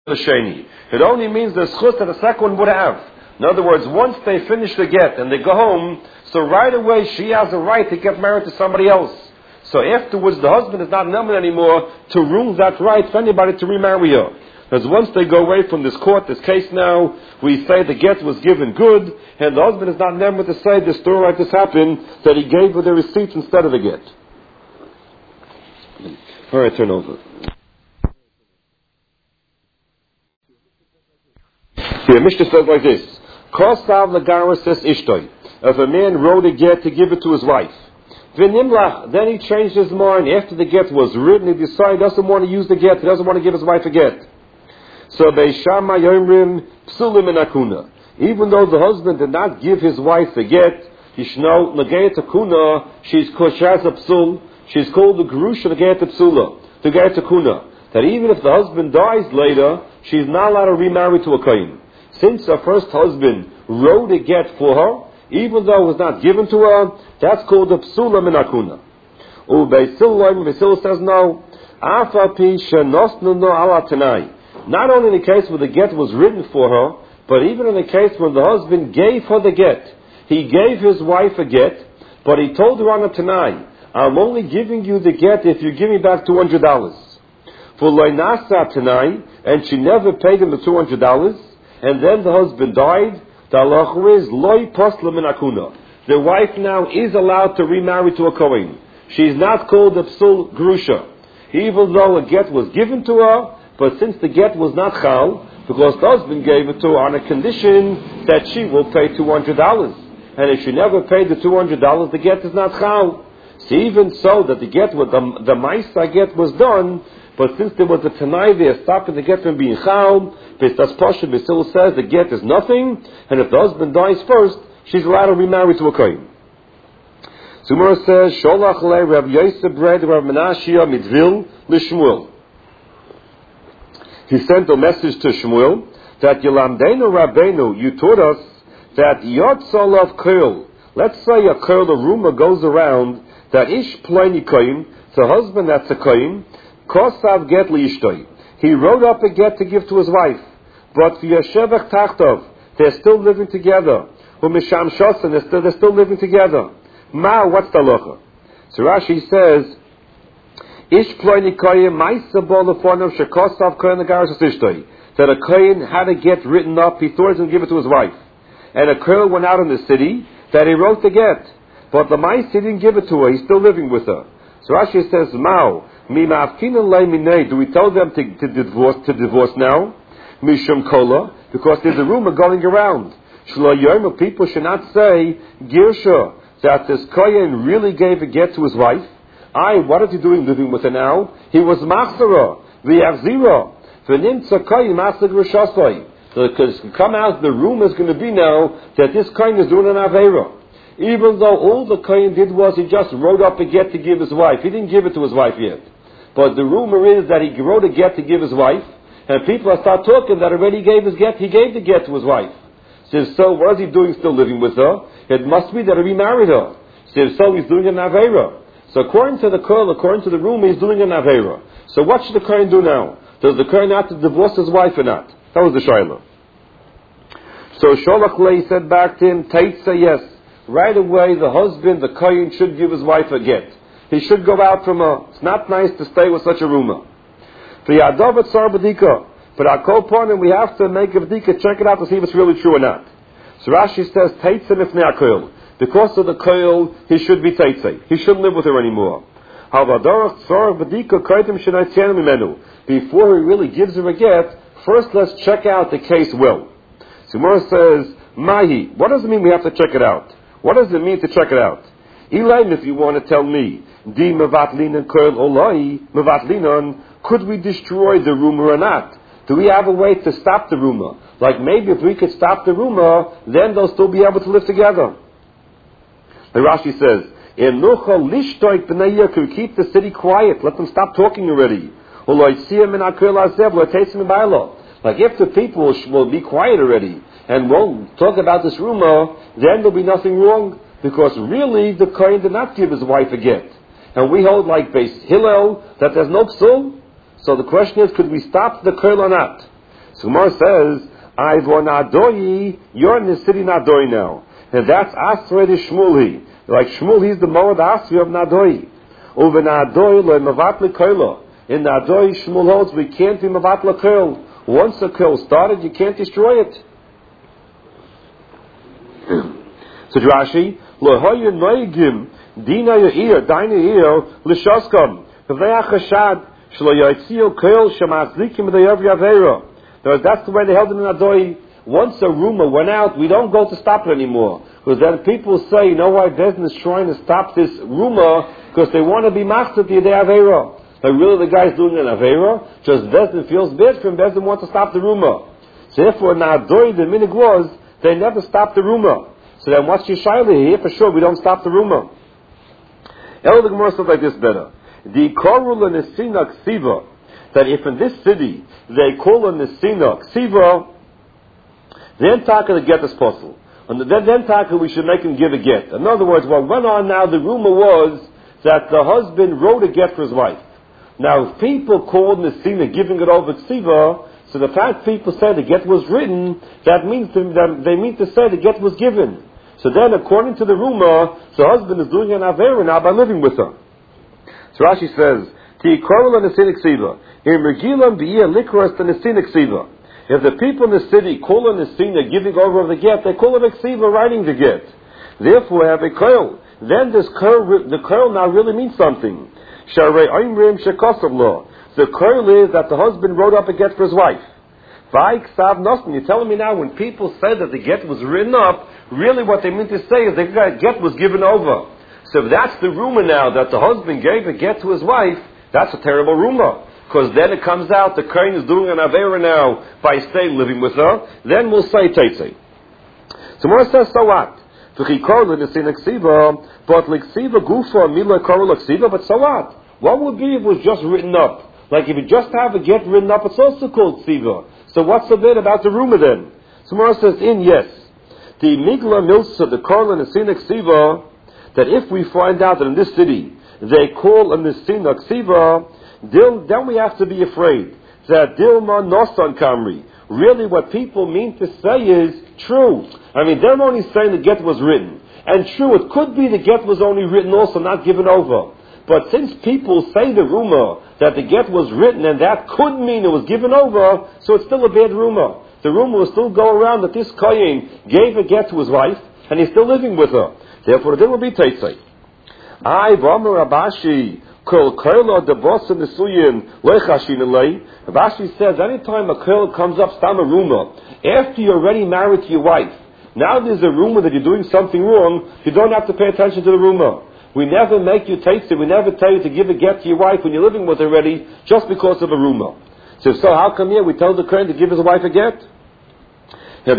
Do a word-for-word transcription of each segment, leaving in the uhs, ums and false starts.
Sheni. It only means the schus that the second one would have. In other words, once they finish the get and they go home, so right away she has a right to get married to somebody else. So afterwards the husband is not known anymore to rule that right for anybody to remarry her. Because once they go away from this court, this case now, we say the get was given good, and the husband is not known to say the story like this happened, that he gave her the receipt instead of the get. Alright, turn over. Here, Mishnah says like this. Kosav Lagara says Ishtoi. If a man wrote a get to give it to his wife, V'nimlach, then he changed his mind after the get was written, he decided he doesn't want to use the get, he doesn't want to give his wife a get. So Beishama Yomrim Psulim in Akuna. Even though the husband did not give his wife a get, Yishno Nagayat Akuna, she's called Shaz Psul, she's called the Gerusha Nagayat Psula, the Nagayat Akuna. That even if the husband dies later, she's not allowed to remarry to a Kain. Since her first husband wrote a get for her, even though it was not given to her, that's called a psula min akuna. Ubeisilah says no. Afapi shenosnu no ala tanai. Not only in the case where the get was written for her, but even in the case when the husband gave her the get, he gave his wife a get, but he told her on a tanai, I'm only giving you the get if you give me back two hundred dollars. For loinasa tanai, and she never paid him the two hundred dollars. And then the husband died. The halacha is loy posla min akuna. The wife now is allowed to remarry to a kohen. She's not called a psul grusha, even though a get was given to her. But since the get was not chal, because the husband gave it to her on a condition that she will pay two hundred dollars, and if she never paid the two hundred dollars, the get is not chal. So even so, that the get was the the ma'isa get was done. But since there was a tanai there stopping the get from being chal, Pestas Pasha still says the get is nothing, and if the husband dies first, she's allowed to remarry to a kohen. Sumara says, Sholach le Rav Yosef Bred Rav Menashia Midvil Lishmuel. He sent a message to Shmuel that Yelamdeinu Rabbeinu, you taught us that Yotzal of Kerl. Let's say a Kerl, a rumor goes around that Ish Pliny Kohen, the husband that's a Kohen, Kosav get liishtoi. He wrote up a get to give to his wife. But v'yashevach tachtov, they're still living together. U'misham shosan, they're still, they're still living together. Ma, what's the halacha? So Rashi says, Ish ploini koyin ma'isa bo lefonav shekosav koyin agaras asishtoi. That a koyin had a get written up, he thought he was going to give it to his wife. And a koyin went out in the city, that he wrote the get. But the ma'isa didn't give it to her, he's still living with her. So Rashi says, Mao, mi ma'afkinan lei minei, do we tell them to, to divorce to divorce now? Mishum kola, because there's a rumor going around. Shlo yomer, people should not say, Girsha, that this kohen really gave a get to his wife. I, what is he doing living with her now? He was machzera, v'yachzira, v'nimtza kohen machzer grishasoi. So because come out, the rumor is going to be now that this kohen is doing an avera. Even though all the kohen did was he just wrote up a get to give his wife. He didn't give it to his wife yet. But the rumor is that he wrote a get to give his wife, and people start talking that already gave his get, he gave the get to his wife. So, so what is he doing still living with her? It must be that he remarried her. So, so he's doing an avera. So according to the Kohen, according to the rumor, he's doing an avera. So what should the Kohen do now? Does the Kohen have to divorce his wife or not? That was the shayla. So Sholach Lei said back to him, Taitza, yes. Right away the husband, the Kohen, should give his wife a get. He should go out from her. It's not nice to stay with such a rumor. But our co-partner, we have to make a b'dika, check it out to see if it's really true or not. So Rashi says, Teitzah mifnei koil. Because of the koil, he should be Teitzah. He shouldn't live with her anymore. Before he really gives her a get, first let's check out the case well. So Gemara says, Mahi, what does it mean we have to check it out? What does it mean to check it out? Elaine, if you want to tell me, Di mevatlinan koil olai, mevatlinan, could we destroy the rumor or not? Do we have a way to stop the rumor? Like maybe if we could stop the rumor, then they'll still be able to live together. The Rashi says, can we keep the city quiet? Let them stop talking already. Like if the people will be quiet already and won't talk about this rumor, then there'll be nothing wrong. Because really the Kohen did not give his wife a get. And we hold like Beis Hillel that there's no psul. So the question is, could we stop the Kohen or not? So Gemara says, Ivor Nadoi, you're in the city Nadoi now. And that's Asrei de Shmuli. Like Shmuel, he's the Moed Asri of Nadoi. Over Nadoi, le Mavat Lekoilo. In Nadoi, Shmuel holds we can't be Mavat Lekoil. Once a koil started, you can't destroy it. So Rashi, lo hoye noigim dina yeir dina yeir l'shoskam v'vei achashad shlo yotzio koil shemazlikim v'deyav yavera. That's the way they held it in Adoi. Once a rumor went out, we don't go to stop it anymore. Because then people say, you know why Bezdin is trying to stop this rumor? Because they want to be machzor the Yedei Avera. But really the guy's doing an Avera, just Bezdin feels bad for him, Bezdin wants to stop the rumor. So therefore, in Adoi, the minig was, they never stopped the rumor. So then what's your shaila here? For sure, we don't stop the rumor. El the Gemara says like this better. The korul and the sina ksiva, that if in this city they call on the sina ksiva, then taka the get is possible. And then, then taka we should make him give a get. In other words, what went on now, the rumor was that the husband wrote a get for his wife. Now, if people called the sina giving it over ksiva, so the fact people say the get was written, that means to, that they mean to say the get was given. So then, according to the rumor, the husband is doing an avera now by living with her. So Rashi says, Ti korul and the sinik siva. In Megilam b'iyah likras and the sinik siva. If the people in the city call on the sina giving over of the get, they call it a ksiva writing the get. Therefore, have a koil. Then this koil, the koil now really means something. Sharei oimrim shekosav lo. The koil is that the husband wrote up a get for his wife. You're telling me now when people say that the get was written up, really what they mean to say is the get was given over. So if that's the rumor now that the husband gave a get to his wife, that's a terrible rumor. Because then it comes out the kohen is doing an avera now by staying living with her, then we'll say teitzei. So Mora says, so what? But but so what? What would be if it was just written up? Like if you just have a get written up, it's also called ksiva. So what's the bit about the rumor then? So Mora says, in yes. The migla milsa, the korl and the sina ksiva, that if we find out that in this city they call on the sina ksiva, then we have to be afraid that Dilma Nosan Kamri. Really what people mean to say is true. I mean, they're only saying the get was written. And true, it could be the get was only written also, not given over. But since people say the rumor that the get was written and that could mean it was given over, so it's still a bad rumor. The rumor will still go around that this kohen gave a get to his wife and he's still living with her. Therefore, there will be teitzei. I, V'amar Rabashi, Kol Koilo Debosa Nesuyin Lechashin Elei. Rabashi says, anytime a koil comes up, stam a rumor, after you're already married to your wife, now there's a rumor that you're doing something wrong, you don't have to pay attention to the rumor. We never make you taste it, we never tell you to give a get to your wife when you're living with her already, just because of a rumor. So, so how come here we tell the kohen to give his wife a get? It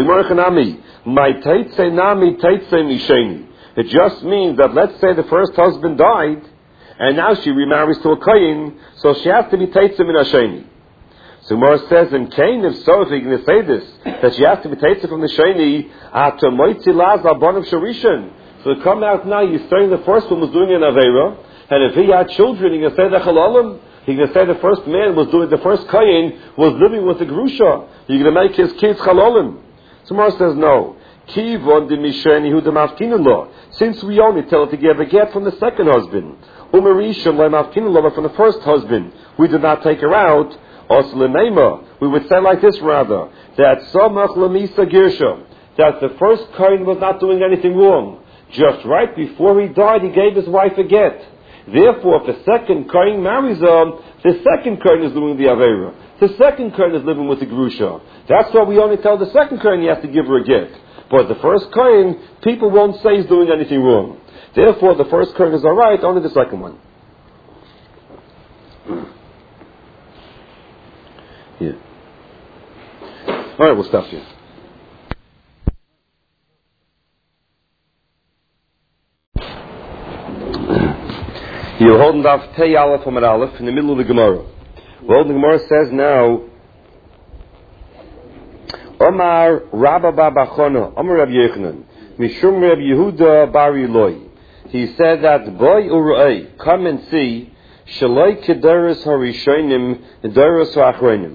just means that let's say the first husband died, and now she remarries to a kohen, so she has to be teitzim in Hasheni. So Gemara says in Cain, if so, if you're going to say this, that she has to be teitzim from the Sheni, so it come out now, you're saying the first one was doing an Avera, and if he had children, you're going to say the Chalalim, you're going to say the first man was doing, the first kohen was living with the Grusha, you're going to make his kids Chalalim. So Gemara says no. Since we only tell her to give a get from the second husband, from the first husband, we did not take her out. We would say like this rather, that that the first kohen was not doing anything wrong. Just right before he died, he gave his wife a get. Therefore, if the second kohen marries her, the second kohen is doing the avera. The second kohen is living with the grusha. That's why we only tell the second kohen he has to give her a get. But the first kohen, people won't say he's doing anything wrong. Therefore, the first kohen is all right, only the second one. Yeah. All right, we'll stop here. You're holding off Tei Aleph Amar Aleph in the middle of the Gemara. Well, the Gemara says now, Omar Rabba Babachona, Omar Rabbi Yechanan, Mishum Rabbi Yehuda Bar Eloi. He said that, Boy Urei, come and see, Shaloi Kederis Harishonim, Kederis Ha'achronim.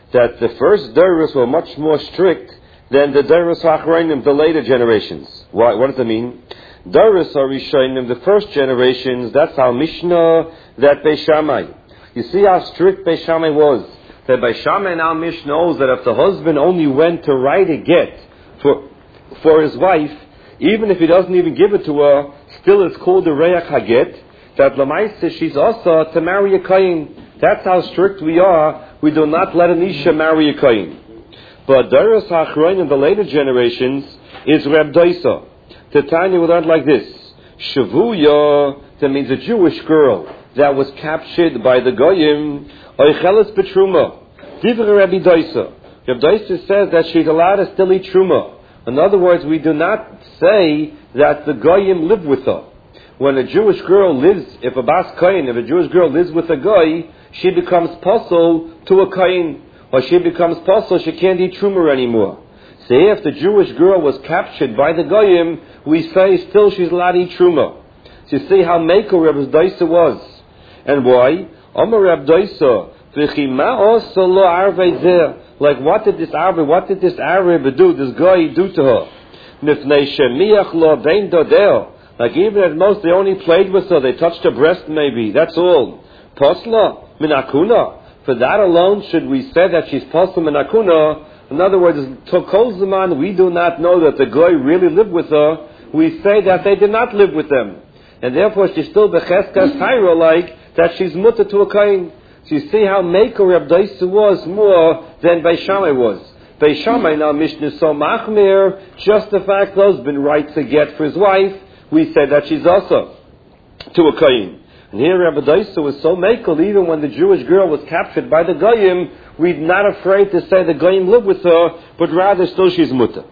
that the first Doros were much more strict than the Doros HaAchronim, the later generations. Why? What does it mean? Doros HaRishonim, the first generations, that's our Mishnah, that Beis Shammai. You see how strict Beis Shammai was. That Beis Shammai now Mishnah knows that if the husband only went to write a get for, for his wife, even if he doesn't even give it to her, still it's called the Reach HaGet, that Lamaisa, she's also to marry a Kohen. That's how strict we are. We do not let an Isha marry a Kohen. But Doros HaAchronim in the later generations is Reb Doisa. Tanya we learned like this. Shavuya, that means a Jewish girl that was captured by the Goyim, Oicheles Betruma. Divra Rabbi Doisa. Reb Doisa says that she's allowed to still eat Truma. In other words, we do not say that the Goyim live with her. When a Jewish girl lives, if a Bas Kohen, if a Jewish girl lives with a Goy, she becomes possible to a Kohen. Or she becomes possible, she can't eat Truma anymore. So if the Jewish girl was captured by the Goyim, we say still she's allowed to eat Truma. So you see how Meiko Reb Doisa was. And why? Amar Reb Doisa, V'chima osa lo arvei zeh. Like what did this Arab, what did this Arab do, this Goy do to her? Mifnei shemiach lo vein dodeo. Like even at most they only played with her, they touched her breast maybe, that's all. Posla, minakuna. For that alone should we say that she's posla minakuna? In other words, to kol zaman we do not know that the Goy really lived with her, we say that they did not live with them. And therefore she's still becheskas tyra like that she's mutter to a Kohen. So you see how Meiko Reb Doisa was more than Beis Shammai was. Beis Shammai now Mishnah so machmir, just the fact the husband writes a get for his wife, we say that she's also to a Kohen. And here Reb Doisa was so Meiko, even when the Jewish girl was captured by the Goyim, we're not afraid to say the Goyim live with her, but rather still she's mutter.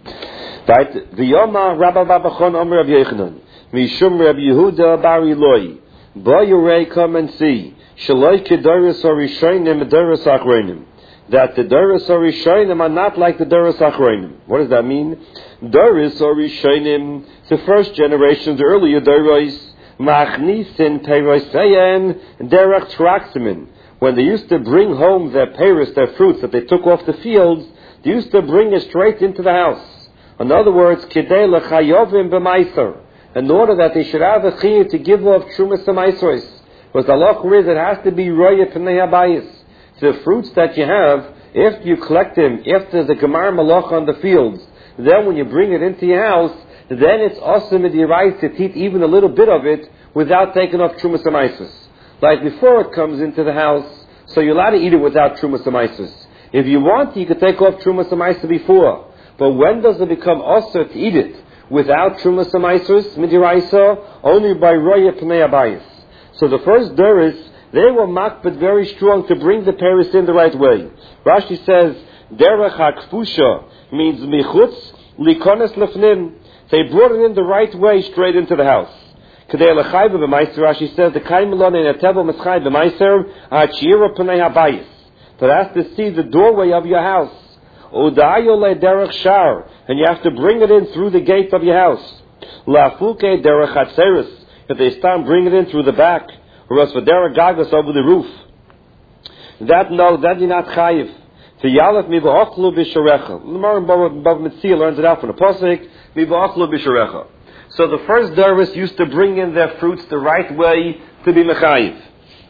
Right? The Yoma Rabba Babachon Omer Rav Yechanan, Mishum Reb Yehuda Bar Eloi, Bo Yorei, come and see. Shaloi kedoros harishonim doros achronim. That the doros harishonim are not like the doros achronim. What does that mean? Doros harishonim, the first generation, the earlier doros, machnisin peiroseyen derech traximin. When they used to bring home their peiros, their fruits that they took off the fields, they used to bring it straight into the house. In other words, kidei lechayovim b'maiser, in order that they should have a chiyuv to give off trumas and because the halacha is it has to be roya p'nei habayis. The fruits that you have, if you collect them, if there's a gemar malach on the fields, then when you bring it into your house, then it's awesome in the right to eat even a little bit of it without taking off trumas amaisus. Like before it comes into the house, so you're allowed to eat it without trumas amaisus. If you want, you could take off trumas amaisus before. But when does it become also to eat it without trumas amaisus midiraisa? Only by roya p'nei habayis. So the first Doros, they were makbid very strong to bring the Paris in the right way. Rashi says, Derech HaKfusha means michutz likones lefnim. They brought it in the right way straight into the house. Kedei lechayv b'maiser, Rashi says, the kaimelon in a tevel mischayv b'maiser ha'chira p'nei habayis. That has to see the doorway of your house. Udayo le derech shar, and you have to bring it in through the gate of your house. Lafuke derech hatzeris. If they start bringing it in through the back, or else for derech gagas over the roof, that no, that you're not chayiv. V'yalef mi v'ochlu b'sharecha. The Gemara in Bava Metzia learns it out from the pasuk, mi v'ochlu b'sharecha. So the first Doros used to bring in their fruits the right way to be mechayiv.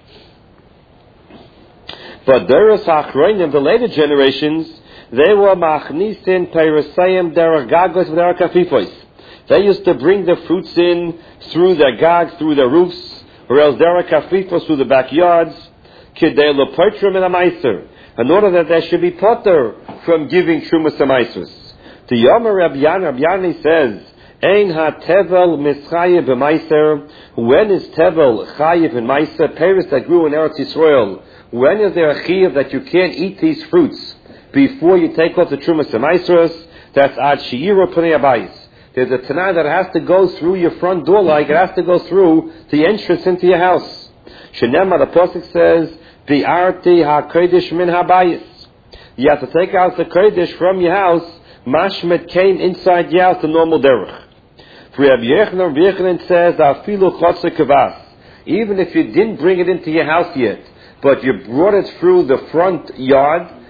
But Doros ha'achronim, the later generations, they were machnisin peirasayim derech gagos v'derech kafifos. They used to bring the fruits in through their gags, through their roofs, or else derech kafifos through the backyards, kidei lepoitrim in a meiser, in order that they should be potter from giving trumas amaisus. The Yomer Rabbi Yana, Rabbi Yana says, Ein ha tevel mischayev b'maiser. When is tevel chayev in meiser? Paris that grew in Eretz Yisrael. When is there a chayev that you can't eat these fruits before you take off the trumas amaisus? That's ad she'ira p'nei habayis. There's a tanah that has to go through your front door, like it has to go through the entrance into your house. Shenema, the pasuk says, "Bi'arti hakodesh min habayis." You have to take out the kodesh from your house. Mashmet came inside your house, the normal derech. For Rabbi Yechanan, Rabbi Yechanan says, "Afilu chotzer kavas." Even if you didn't bring it into your house yet, but you brought it through the front yard,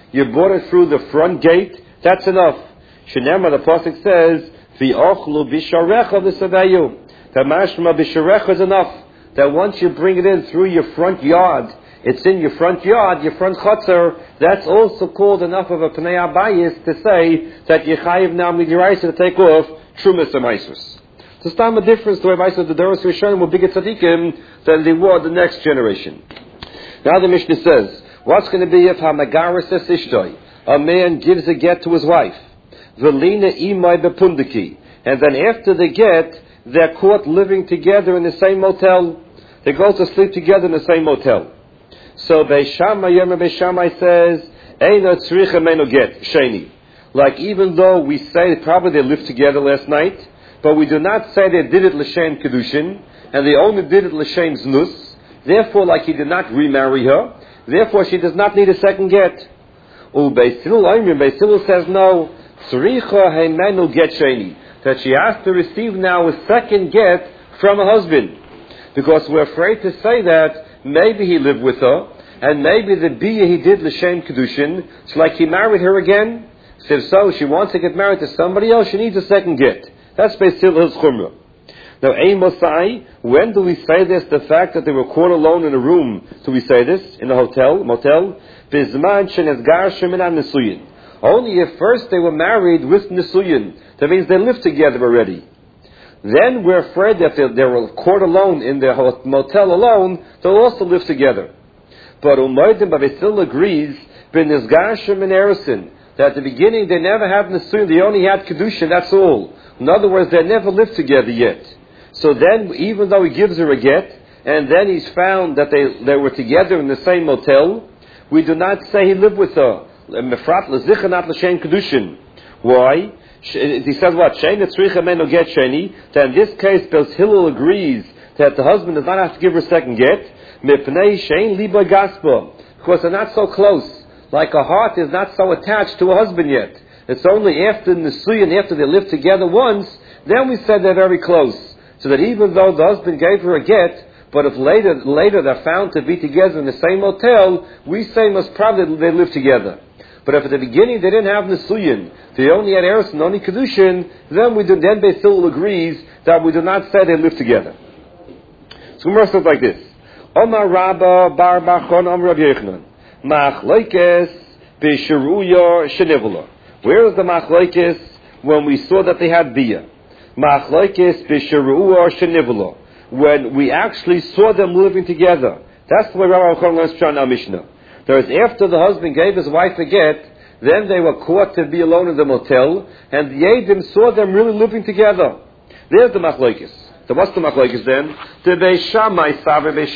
you brought it through the front gate, that's enough. Shenema, the pasuk says, V'ochlu b'sharecha v'saveyu. That mashma b'sharecha is enough. That once you bring it in through your front yard, it's in your front yard, your front chutzner, that's also called enough of a pnei abayis to say that you chayiv now midiraisa to take off trumas and maisus. So it's a difference the way Maisus the Doros Rishonim were bigger tzaddikim than they were the next generation. Now the Mishnah says, what's going to be if Hamagaris says ishtoi, a man gives a get to his wife, Velina imai bepundiki, and then after the get, they're caught living together in the same motel. They go to sleep together in the same motel. So Beishamai Yom Beishamai says, Eino tzricha meino get sheni. Like even though we say probably they lived together last night, but we do not say they did it l'shem kedushin, and they only did it l'shem znus. Therefore, like he did not remarry her, therefore she does not need a second get. U Beis Hillel Oimrim, Beis Hillel says no. Tzricha heimenu get sheni, that she has to receive now a second get from her husband, because we're afraid to say that maybe he lived with her, and maybe the biyah he did l'shem kedushin, it's like he married her again. So if so, she wants to get married to somebody else, she needs a second get. That's Beis Hillel's chumrah. Now, ein mosai, when do we say this? The fact that they were caught alone in a room, do we say this in a hotel, motel? Bizman shenezgar sheminan nesuyin. Only if first they were married with nesuyin. That means they lived together already. Then we're afraid that they, they were caught alone in their motel alone, they'll also live together. But Umaydim Beis Hillel agrees, benezgar shemin erisin, that at the beginning they never had nesuyin, they only had kedusha, that's all. In other words, they never lived together yet. So then, even though he gives her a get, and then he's found that they, they were together in the same motel, we do not say he lived with her. Why? He says what? That in this case, Beis Hillel agrees that the husband does not have to give her a second get, because they're not so close. Like a heart is not so attached to a husband yet. It's only after Nisuyin, after they lived together once, then we said they're very close. So that even though the husband gave her a get, but if later later they're found to be together in the same hotel, we say most probably they live together. But if at the beginning they didn't have Nisuyin, they only had Eros and only Kedushin, then we do, then Beis Hillel agrees that we do not say they live together. So Gemara says like this: Omar Rabba Bar Bachon Omar Rabbi Yochanan Machlokes B'Shiruya Shenivula. Where is the machlokes when we saw that they had biyah? Machlokes b'sheruah shenivula. When we actually saw them living together. That's the way Rabbi Yochanan learns Pshat in our Mishnah. There is after the husband gave his wife a get, then they were caught to be alone in the motel, and the Yedim saw them really living together. There's the machlokes. So what's the machlokes then? The Beis Shammai Saver Beis